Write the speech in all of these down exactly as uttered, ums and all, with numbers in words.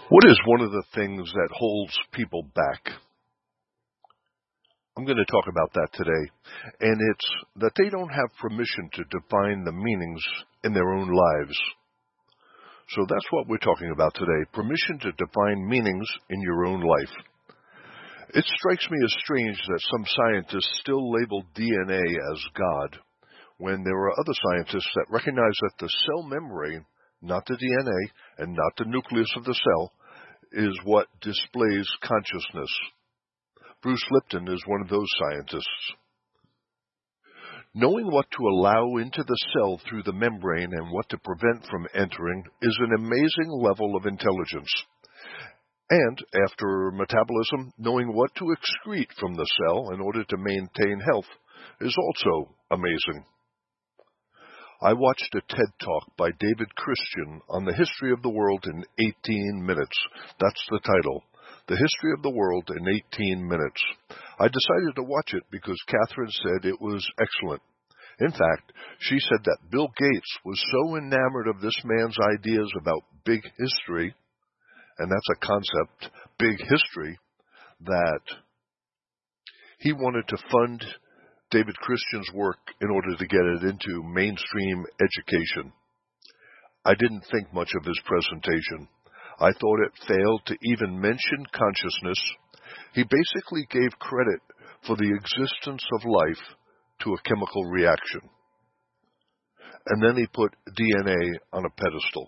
What is one of the things that holds people back? I'm going to talk about that today, and it's that they don't have permission to define the meanings in their own lives. So that's what we're talking about today, permission to define meanings in your own life. It strikes me as strange that some scientists still label D N A as God, when there are other scientists that recognize that the cell membrane, not the D N A and not the nucleus of the cell, is what displays consciousness. Bruce Lipton is one of those scientists. Knowing what to allow into the cell through the membrane and what to prevent from entering is an amazing level of intelligence. And, after metabolism, knowing what to excrete from the cell in order to maintain health is also amazing. I watched a TED Talk by David Christian on the history of the world in eighteen minutes. That's the title, The History of the World in eighteen minutes. I decided to watch it because Catherine said it was excellent. In fact, she said that Bill Gates was so enamored of this man's ideas about big history, and that's a concept, big history, that he wanted to fund David Christian's work in order to get it into mainstream education. I didn't think much of his presentation. I thought it failed to even mention consciousness. He basically gave credit for the existence of life to a chemical reaction. And then he put D N A on a pedestal.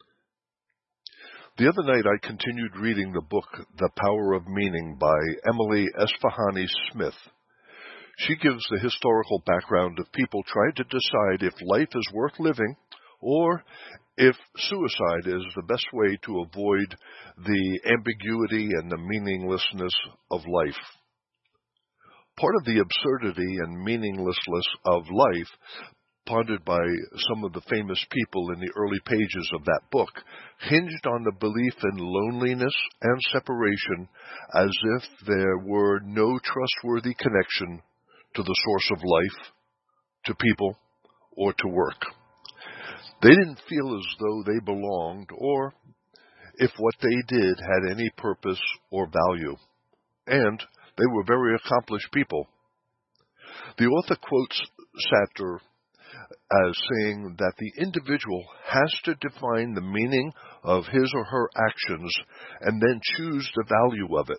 The other night I continued reading the book The Power of Meaning by Emily Esfahani Smith. She gives the historical background of people trying to decide if life is worth living or if suicide is the best way to avoid the ambiguity and the meaninglessness of life. Part of the absurdity and meaninglessness of life, pondered by some of the famous people in the early pages of that book, hinged on the belief in loneliness and separation, as if there were no trustworthy connection to the source of life, to people, or to work. They didn't feel as though they belonged, or if what they did had any purpose or value. And they were very accomplished people. The author quotes Sartre as saying that the individual has to define the meaning of his or her actions and then choose the value of it.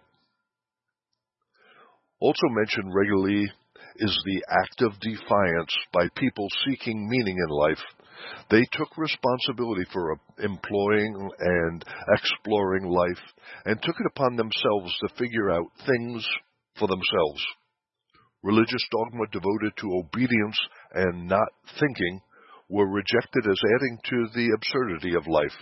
Also mentioned regularly is the act of defiance by people seeking meaning in life. They took responsibility for employing and exploring life and took it upon themselves to figure out things for themselves. Religious dogma devoted to obedience and not thinking were rejected as adding to the absurdity of life.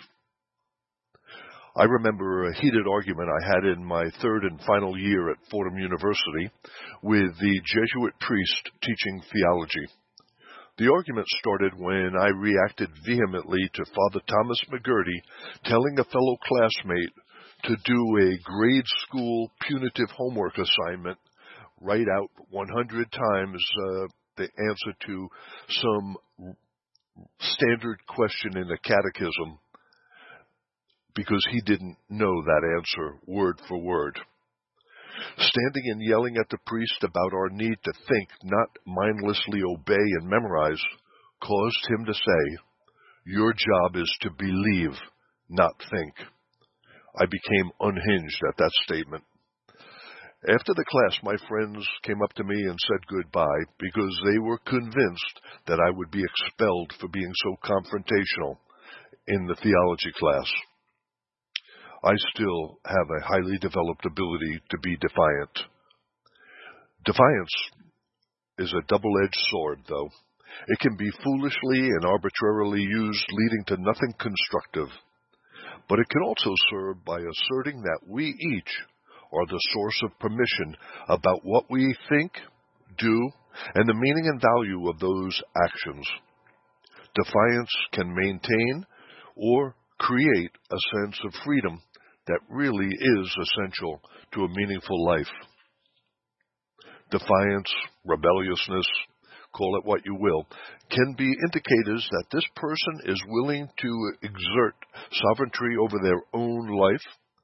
I remember a heated argument I had in my third and final year at Fordham University with the Jesuit priest teaching theology. The argument started when I reacted vehemently to Father Thomas McGurty telling a fellow classmate to do a grade school punitive homework assignment, write out one hundred times uh, the answer to some standard question in the catechism, because he didn't know that answer word for word. Standing and yelling at the priest about our need to think, not mindlessly obey and memorize, caused him to say, "Your job is to believe, not think." I became unhinged at that statement. After the class, my friends came up to me and said goodbye because they were convinced that I would be expelled for being so confrontational in the theology class. I still have a highly developed ability to be defiant. Defiance is a double-edged sword, though. It can be foolishly and arbitrarily used, leading to nothing constructive. But it can also serve by asserting that we each are the source of permission about what we think, do, and the meaning and value of those actions. Defiance can maintain or create a sense of freedom that really is essential to a meaningful life. Defiance, rebelliousness, call it what you will, can be indicators that this person is willing to exert sovereignty over their own life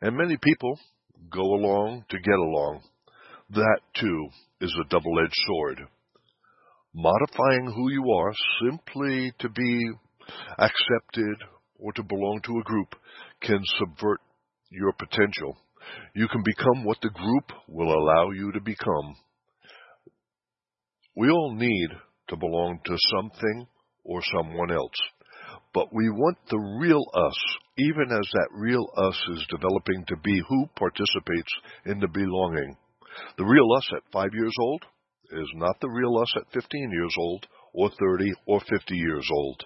And many people go along to get along. That, too, is a double-edged sword. Modifying who you are simply to be accepted or to belong to a group can subvert your potential. You can become what the group will allow you to become. We all need to belong to something or someone else, but we want the real us, even as that real us is developing to be who participates in the belonging. The real us at five years old is not the real us at fifteen years old, or thirty, or fifty years old.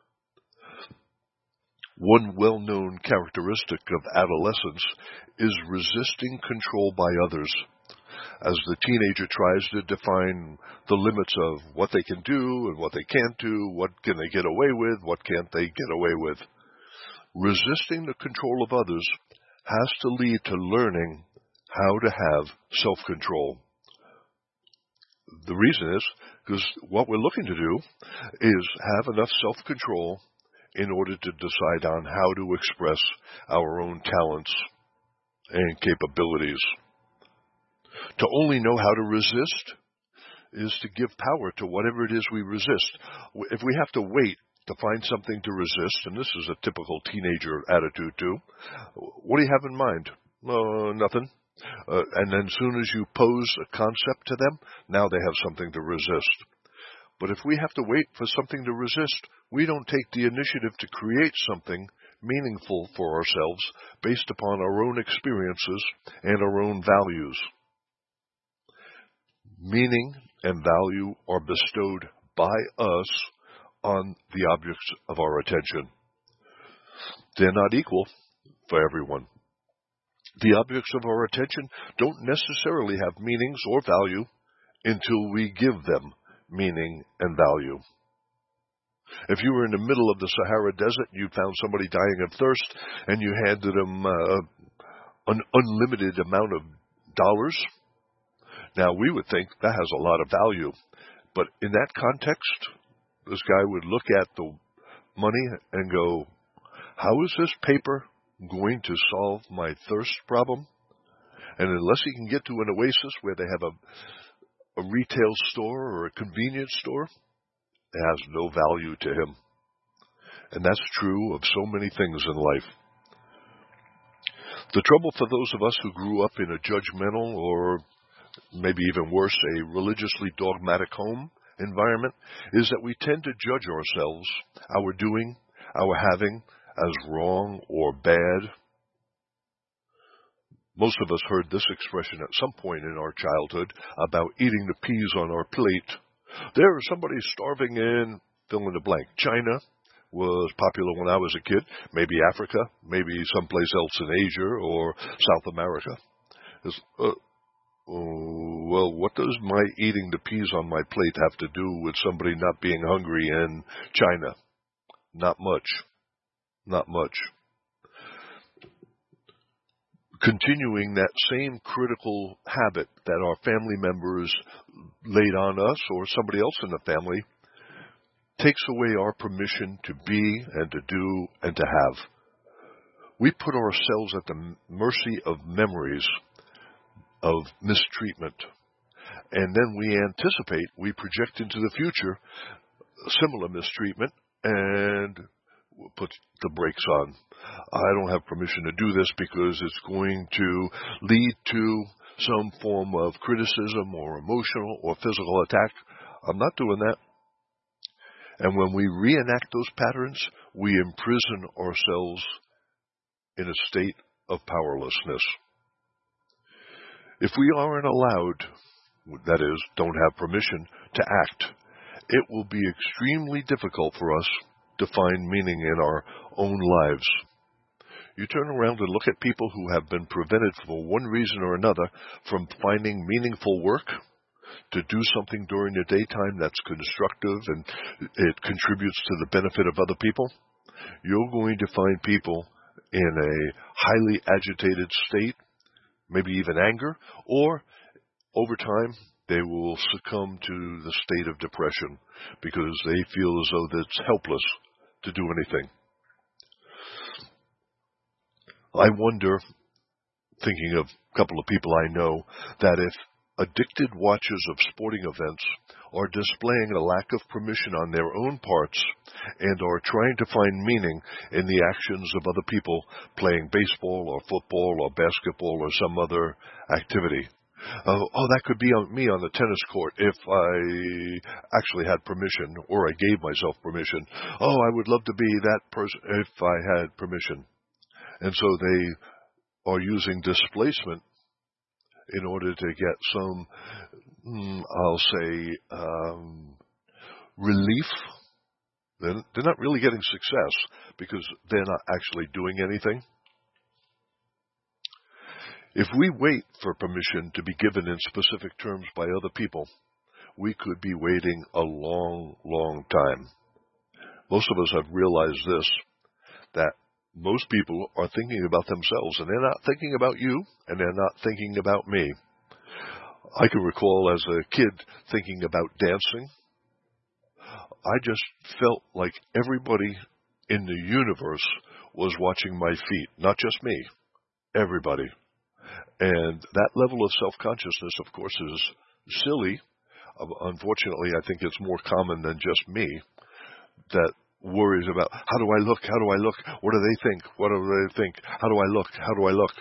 One well-known characteristic of adolescence is resisting control by others. As the teenager tries to define the limits of what they can do and what they can't do, what can they get away with, what can't they get away with. Resisting the control of others has to lead to learning how to have self-control. The reason is because what we're looking to do is have enough self-control in order to decide on how to express our own talents and capabilities. To only know how to resist is to give power to whatever it is we resist. If we have to wait to find something to resist, and this is a typical teenager attitude too, what do you have in mind? Uh, nothing. Uh, and then as soon as you pose a concept to them, now they have something to resist. But if we have to wait for something to resist, we don't take the initiative to create something meaningful for ourselves based upon our own experiences and our own values. Meaning and value are bestowed by us on the objects of our attention. They're not equal for everyone. The objects of our attention don't necessarily have meanings or value until we give them meaning and value. If you were in the middle of the Sahara Desert and you found somebody dying of thirst and you handed them uh, an unlimited amount of dollars, now we would think that has a lot of value. But in that context, this guy would look at the money and go, how is this paper going to solve my thirst problem? And unless he can get to an oasis where they have a, a retail store or a convenience store, it has no value to him. And that's true of so many things in life. The trouble for those of us who grew up in a judgmental or maybe even worse, a religiously dogmatic home environment is that we tend to judge ourselves, our doing, our having, as wrong or bad. Most of us heard this expression at some point in our childhood about eating the peas on our plate. There's somebody starving in, fill in the blank. China was popular when I was a kid, maybe Africa, maybe someplace else in Asia or South America. It's, uh, Oh, well, what does my eating the peas on my plate have to do with somebody not being hungry in China? Not much. Not much. Continuing that same critical habit that our family members laid on us or somebody else in the family takes away our permission to be and to do and to have. We put ourselves at the mercy of memories of mistreatment. And then we anticipate, we project into the future similar mistreatment and put the brakes on. I don't have permission to do this because it's going to lead to some form of criticism or emotional or physical attack. I'm not doing that. And when we reenact those patterns, we imprison ourselves in a state of powerlessness. If we aren't allowed, that is, don't have permission to act, it will be extremely difficult for us to find meaning in our own lives. You turn around and look at people who have been prevented for one reason or another from finding meaningful work, to do something during the daytime that's constructive and it contributes to the benefit of other people. You're going to find people in a highly agitated state, maybe even anger, or over time they will succumb to the state of depression because they feel as though it's helpless to do anything. I wonder thinking of a couple of people I know, that if addicted watchers of sporting events are displaying a lack of permission on their own parts and are trying to find meaning in the actions of other people playing baseball or football or basketball or some other activity. Uh, oh, that could be on me on the tennis court if I actually had permission, or I gave myself permission. Oh, I would love to be that person if I had permission. And so they are using displacement in order to get some, mm, I'll say, um, relief. They're, they're not really getting success because they're not actually doing anything. If we wait for permission to be given in specific terms by other people, we could be waiting a long, long time. Most of us have realized this, that most people are thinking about themselves, and they're not thinking about you, and they're not thinking about me. I can recall as a kid thinking about dancing. I just felt like everybody in the universe was watching my feet, not just me, everybody. And that level of self-consciousness, of course, is silly. Unfortunately, I think it's more common than just me that worries about, how do I look? How do I look? What do they think? What do they think? How do I look? How do I look?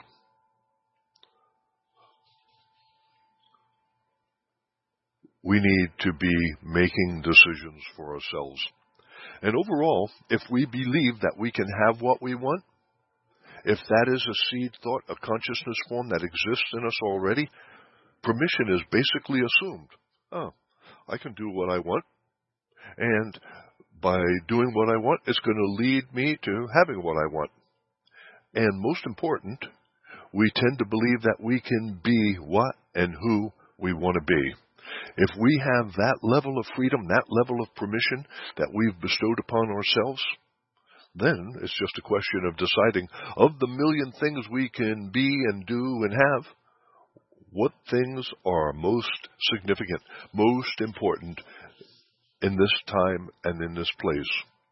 We need to be making decisions for ourselves. And overall, if we believe that we can have what we want, if that is a seed thought, a consciousness form that exists in us already, permission is basically assumed. Oh, I can do what I want, and by doing what I want, it's going to lead me to having what I want. And most important, we tend to believe that we can be what and who we want to be. If we have that level of freedom, that level of permission that we've bestowed upon ourselves, then it's just a question of deciding, of the million things we can be and do and have, what things are most significant, most important in this time and in this place.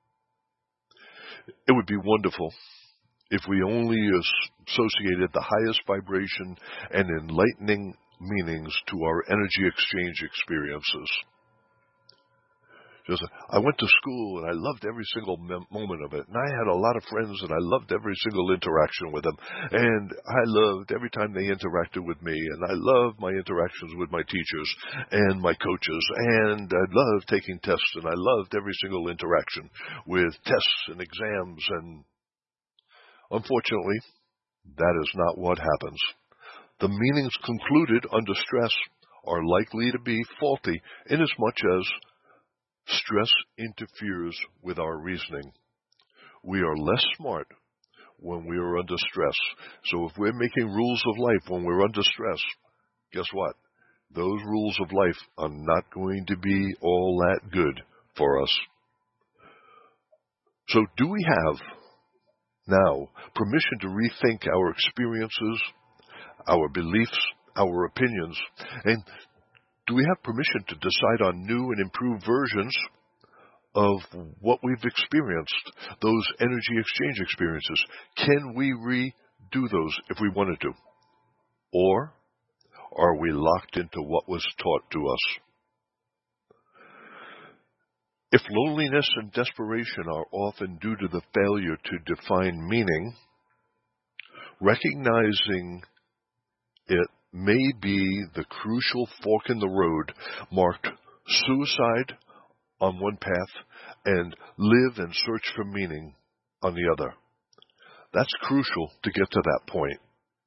It would be wonderful if we only associated the highest vibration and enlightening meanings to our energy exchange experiences. Just, I went to school and I loved every single mem- moment of it. And I had a lot of friends and I loved every single interaction with them. And I loved every time they interacted with me. And I loved my interactions with my teachers and my coaches. And I loved taking tests. And I loved every single interaction with tests and exams. And unfortunately, that is not what happens. The meanings concluded under stress are likely to be faulty inasmuch as stress interferes with our reasoning. We are less smart when we are under stress. So if we're making rules of life when we're under stress, guess what? Those rules of life are not going to be all that good for us. So do we have now permission to rethink our experiences, our beliefs, our opinions, and do we have permission to decide on new and improved versions of what we've experienced, those energy exchange experiences? Can we redo those if we wanted to? Or are we locked into what was taught to us? If loneliness and desperation are often due to the failure to define meaning, recognizing it may be the crucial fork in the road marked suicide on one path and live and search for meaning on the other. That's crucial to get to that point.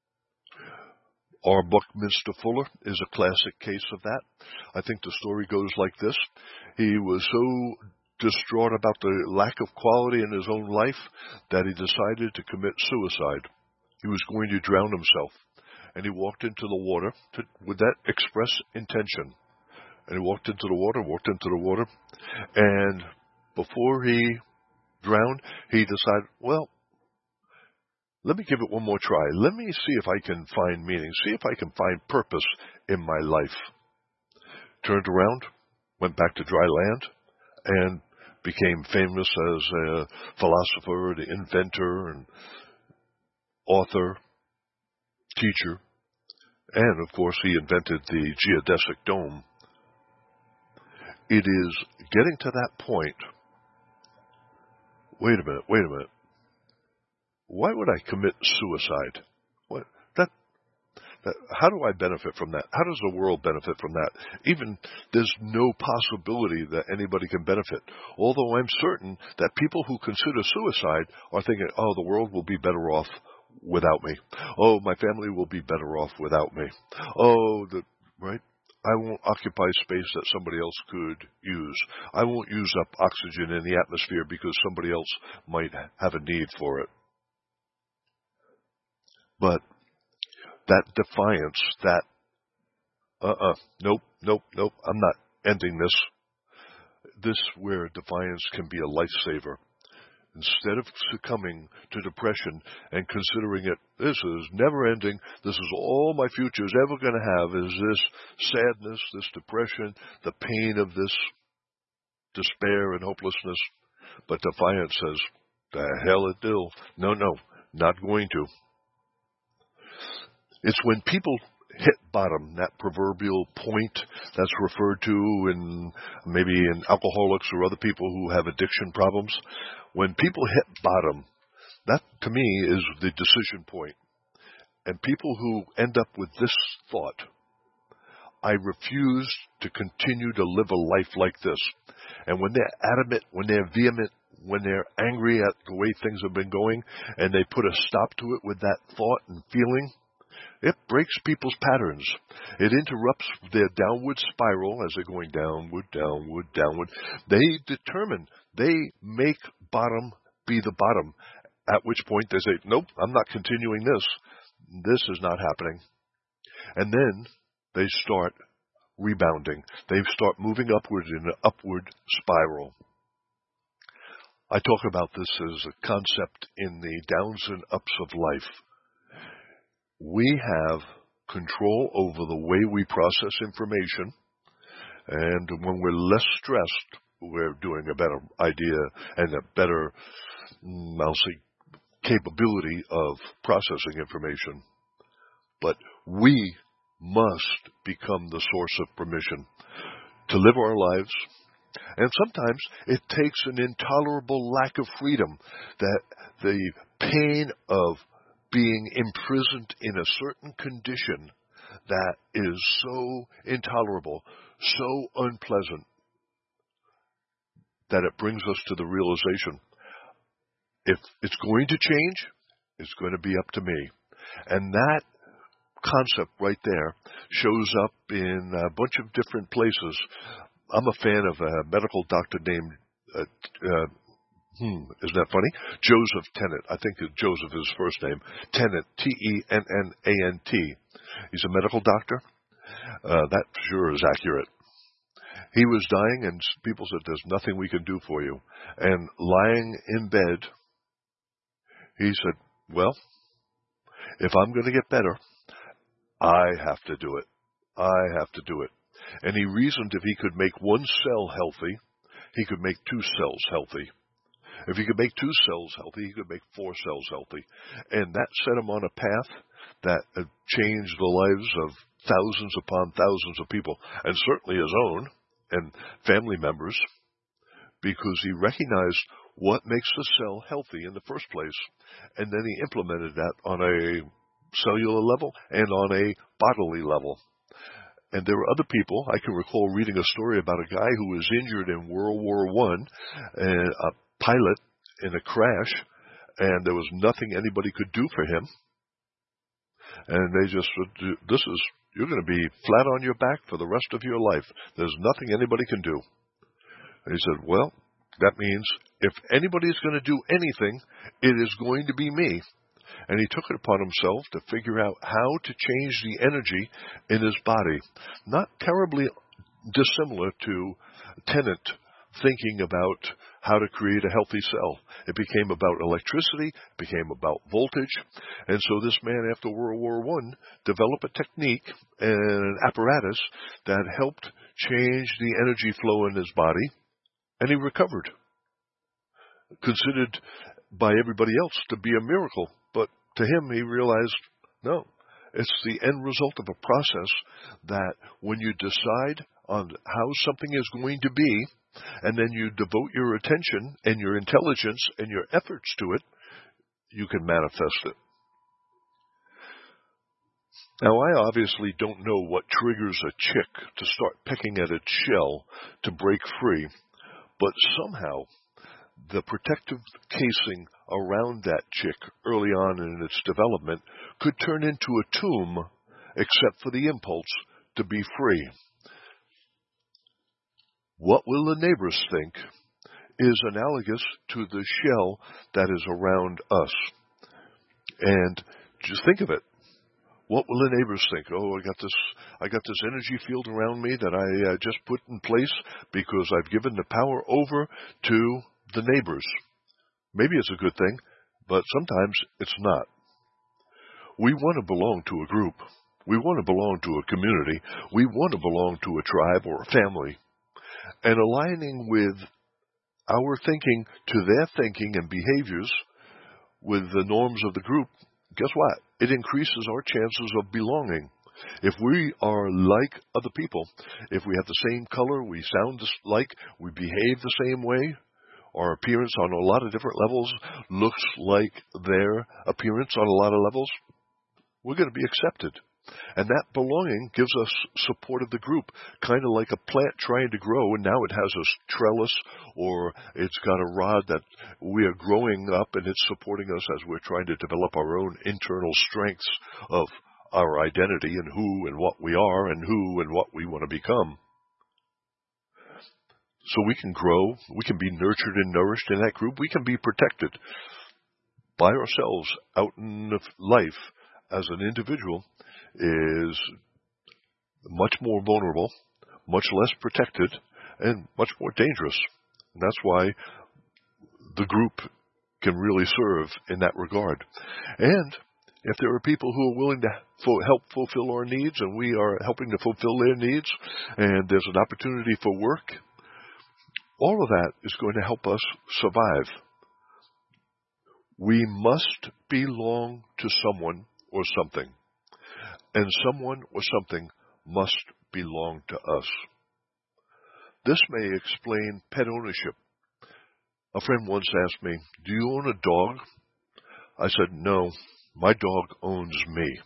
Our Buckminster Fuller is a classic case of that. I think the story goes like this. He was so distraught about the lack of quality in his own life that he decided to commit suicide. He was going to drown himself. And he walked into the water to, with that express intention. And he walked into the water, walked into the water, and before he drowned, he decided, well, let me give it one more try. Let me see if I can find meaning, see if I can find purpose in my life. Turned around, went back to dry land, and became famous as a philosopher, the inventor, and author, teacher, and of course he invented the geodesic dome. It is getting to that point. Wait a minute, wait a minute. Why would I commit suicide? What that, that how do I benefit from that? How does the world benefit from that? Even there's no possibility that anybody can benefit. Although I'm certain that people who consider suicide are thinking, oh, the world will be better off without me. Oh, my family will be better off without me. Oh, the right? I won't occupy space that somebody else could use. I won't use up oxygen in the atmosphere because somebody else might have a need for it. But that defiance, that, uh-uh, nope, nope, nope, I'm not ending this. This where defiance can be a lifesaver. Instead of succumbing to depression and considering it, this is never ending, this is all my future is ever going to have, is this sadness, this depression, the pain of this despair and hopelessness. But defiance says, the hell it will. No, no, not going to. It's when people hit bottom, that proverbial point that's referred to in maybe in alcoholics or other people who have addiction problems. When people hit bottom, that to me is the decision point. And people who end up with this thought, I refuse to continue to live a life like this. And when they're adamant, when they're vehement, when they're angry at the way things have been going, and they put a stop to it with that thought and feeling, it breaks people's patterns. It interrupts their downward spiral as they're going downward, downward, downward. They determine, they make bottom be the bottom, at which point they say, nope, I'm not continuing this. This is not happening. And then they start rebounding. They start moving upward in an upward spiral. I talk about this as a concept in the downs and ups of life. We have control over the way we process information, and when we're less stressed, we're doing a better idea and a better, I'll say, capability of processing information. But we must become the source of permission to live our lives. And sometimes it takes an intolerable lack of freedom, that the pain of being imprisoned in a certain condition that is so intolerable, so unpleasant, that it brings us to the realization, if it's going to change, it's going to be up to me. And that concept right there shows up in a bunch of different places. I'm a fan of a medical doctor named uh, uh, Hmm, isn't that funny? Joseph Tennant. I think that Joseph is his first name. Tennant, T E N N A N T. He's a medical doctor. Uh, that sure is accurate. He was dying, and people said, there's nothing we can do for you. And lying in bed, he said, well, if I'm going to get better, I have to do it. I have to do it. And he reasoned if he could make one cell healthy, he could make two cells healthy. If he could make two cells healthy, he could make four cells healthy. And that set him on a path that changed the lives of thousands upon thousands of people, and certainly his own and family members, because he recognized what makes the cell healthy in the first place. And then he implemented that on a cellular level and on a bodily level. And there were other people. I can recall reading a story about a guy who was injured in World War One, and a pilot in a crash, and there was nothing anybody could do for him. And they just said, this is, you're going to be flat on your back for the rest of your life. There's nothing anybody can do. And he said, well, that means if anybody's going to do anything, it is going to be me. And he took it upon himself to figure out how to change the energy in his body. Not terribly dissimilar to Tennant thinking about how to create a healthy cell. It became about electricity, it became about voltage. And so this man, after World War One, developed a technique and an apparatus that helped change the energy flow in his body, and he recovered. Considered by everybody else to be a miracle. But to him, he realized, no, It's the end result of a process that when you decide on how something is going to be, and then you devote your attention and your intelligence and your efforts to it, you can manifest it. Now, I obviously don't know what triggers a chick to start pecking at its shell to break free, but somehow the protective casing around that chick early on in its development could turn into a tomb except for the impulse to be free. What will the neighbors think is analogous to the shell that is around us. And just think of it. What will the neighbors think? Oh, I got this I got this energy field around me that I uh, just put in place because I've given the power over to the neighbors. Maybe it's a good thing, but sometimes it's not. We want to belong to a group. We want to belong to a community. We want to belong to a tribe or a family. And aligning with our thinking to their thinking and behaviors with the norms of the group, guess what? It increases our chances of belonging. If we are like other people, if we have the same color, we sound like, we behave the same way, our appearance on a lot of different levels looks like their appearance on a lot of levels, we're going to be accepted. And that belonging gives us support of the group, kind of like a plant trying to grow, and now it has a trellis or it's got a rod that we are growing up, and it's supporting us as we're trying to develop our own internal strengths of our identity and who and what we are and who and what we want to become. So we can grow, we can be nurtured and nourished in that group, we can be protected by ourselves out in life as an individual is much more vulnerable, much less protected, and much more dangerous. And that's why the group can really serve in that regard. And if there are people who are willing to fo- help fulfill our needs, and we are helping to fulfill their needs, and there's an opportunity for work, all of that is going to help us survive. We must belong to someone or something. And someone or something must belong to us. This may explain pet ownership. A friend once asked me, "Do you own a dog?" I said, "No, my dog owns me."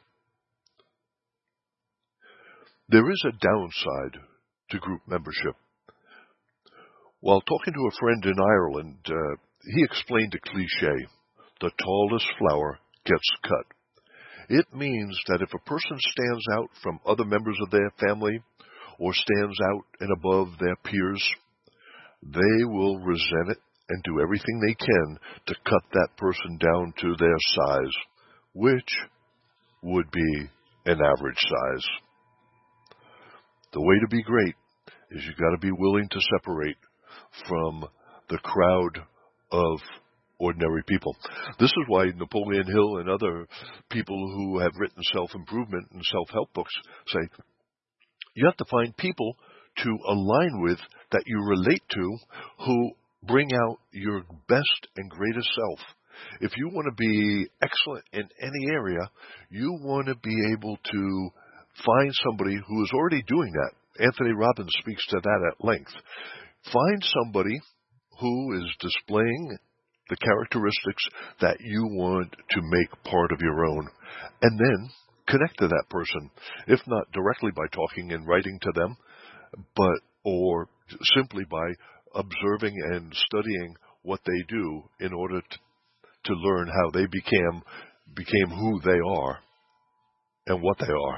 There is a downside to group membership. While talking to a friend in Ireland, uh, he explained a cliche, "The tallest flower gets cut." It means that if a person stands out from other members of their family or stands out and above their peers, they will resent it and do everything they can to cut that person down to their size, which would be an average size. The way to be great is you've got to be willing to separate from the crowd of ordinary people. This is why Napoleon Hill and other people who have written self-improvement and self-help books say, you have to find people to align with that you relate to who bring out your best and greatest self. If you want to be excellent in any area, you want to be able to find somebody who is already doing that. Anthony Robbins speaks to that at length. Find somebody who is displaying the characteristics that you want to make part of your own, and then connect to that person, if not directly by talking and writing to them, but or simply by observing and studying what they do in order to, to learn how they became became who they are and what they are.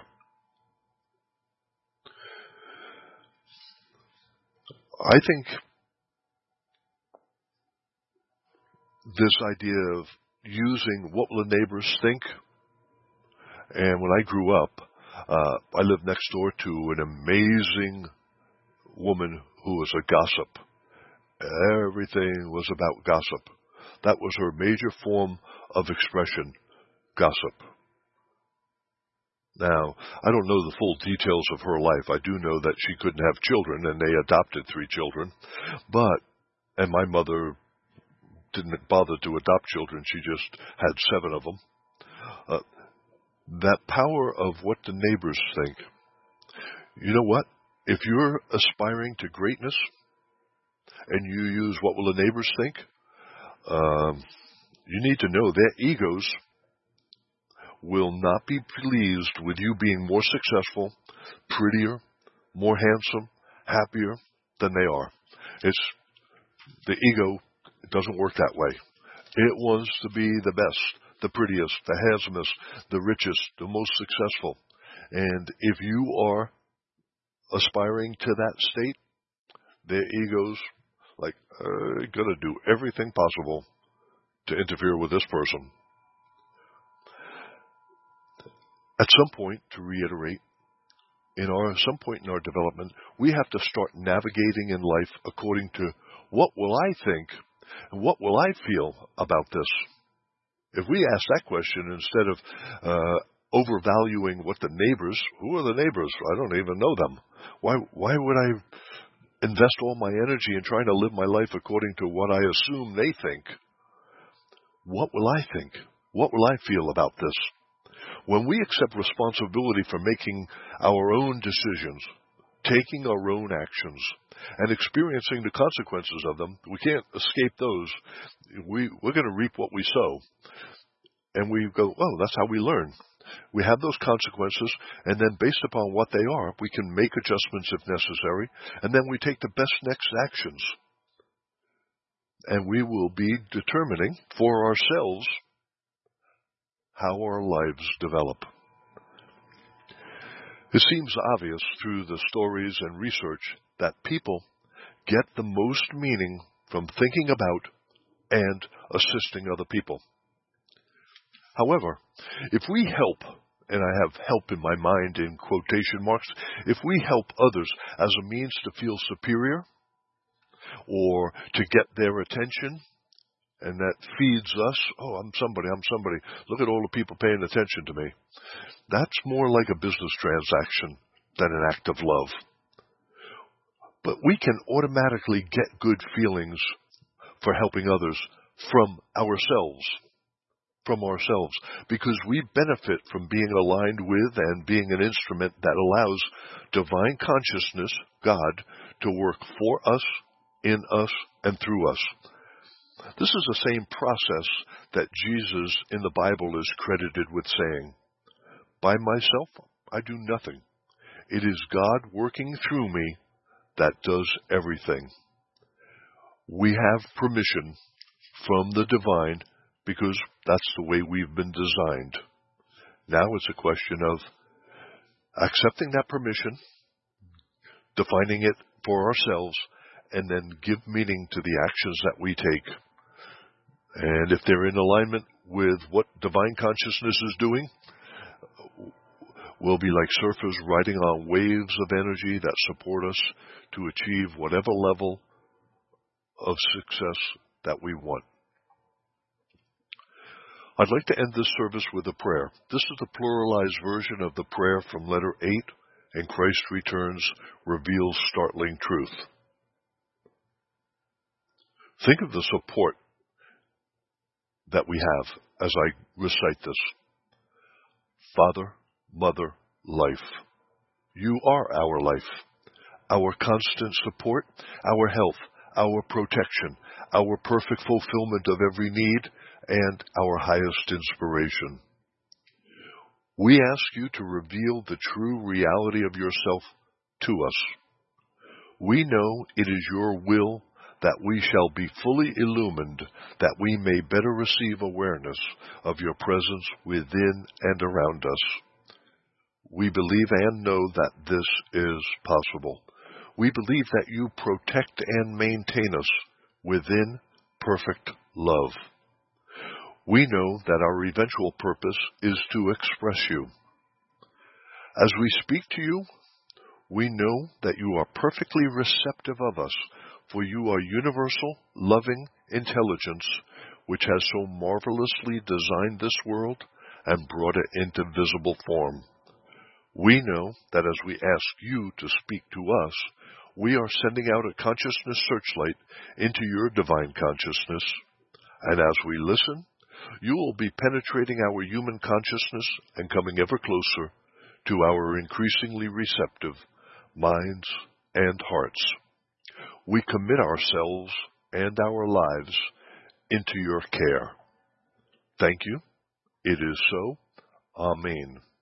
I think this idea of using what will the neighbors think, and when I grew up, uh, I lived next door to an amazing woman who was a gossip. Everything was about gossip. That was her major form of expression, gossip. Now, I don't know the full details of her life. I do know that she couldn't have children, and they adopted three children. But, and my mother didn't bother to adopt children. She just had seven of them. Uh, That power of what the neighbors think. You know what? If you're aspiring to greatness and you use what will the neighbors think, um, you need to know their egos will not be pleased with you being more successful, prettier, more handsome, happier than they are. It's the ego doesn't work that way. It wants to be the best, the prettiest, the handsomest, the richest, the most successful. And if you are aspiring to that state, their egos like uh, gonna do everything possible to interfere with this person. At some point, to reiterate, in our some point in our development, we have to start navigating in life according to what will I think and what will I feel about this. If we ask that question instead of uh, overvaluing what the neighbors, who are the neighbors? I don't even know them. Why, why would I invest all my energy in trying to live my life according to what I assume they think? What will I think? What will I feel about this? When we accept responsibility for making our own decisions, taking our own actions, and experiencing the consequences of them, we can't escape those. We, we're going to reap what we sow. And we go, oh, that's how we learn. We have those consequences, and then based upon what they are, we can make adjustments if necessary, and then we take the best next actions. And we will be determining for ourselves how our lives develop. It seems obvious through the stories and research that people get the most meaning from thinking about and assisting other people. However, if we help, and I have help in my mind in quotation marks, if we help others as a means to feel superior or to get their attention, and that feeds us, oh, I'm somebody, I'm somebody, look at all the people paying attention to me. That's more like a business transaction than an act of love. But we can automatically get good feelings for helping others from ourselves, from ourselves, because we benefit from being aligned with and being an instrument that allows divine consciousness, God, to work for us, in us, and through us. This is the same process that Jesus in the Bible is credited with saying, by myself, I do nothing. It is God working through me that does everything. We have permission from the divine because that's the way we've been designed. Now it's a question of accepting that permission, defining it for ourselves, and then give meaning to the actions that we take. And if they're in alignment with what divine consciousness is doing, we'll be like surfers riding on waves of energy that support us to achieve whatever level of success that we want. I'd like to end this service with a prayer. This is the pluralized version of the prayer from letter eight, and Christ Returns reveals startling truth. Think of the support that we have as I recite this. Father, Mother, Life. You are our life, our constant support, our health, our protection, our perfect fulfillment of every need, and our highest inspiration. We ask you to reveal the true reality of yourself to us. We know it is your will that we shall be fully illumined, that we may better receive awareness of your presence within and around us. We believe and know that this is possible. We believe that you protect and maintain us within perfect love. We know that our eventual purpose is to express you. As we speak to you, we know that you are perfectly receptive of us, for you are universal, loving intelligence, which has so marvelously designed this world and brought it into visible form. We know that as we ask you to speak to us, we are sending out a consciousness searchlight into your divine consciousness, and as we listen, You will be penetrating our human consciousness and coming ever closer to our increasingly receptive minds and hearts. We commit ourselves and our lives into your care. Thank you. It is so. Amen.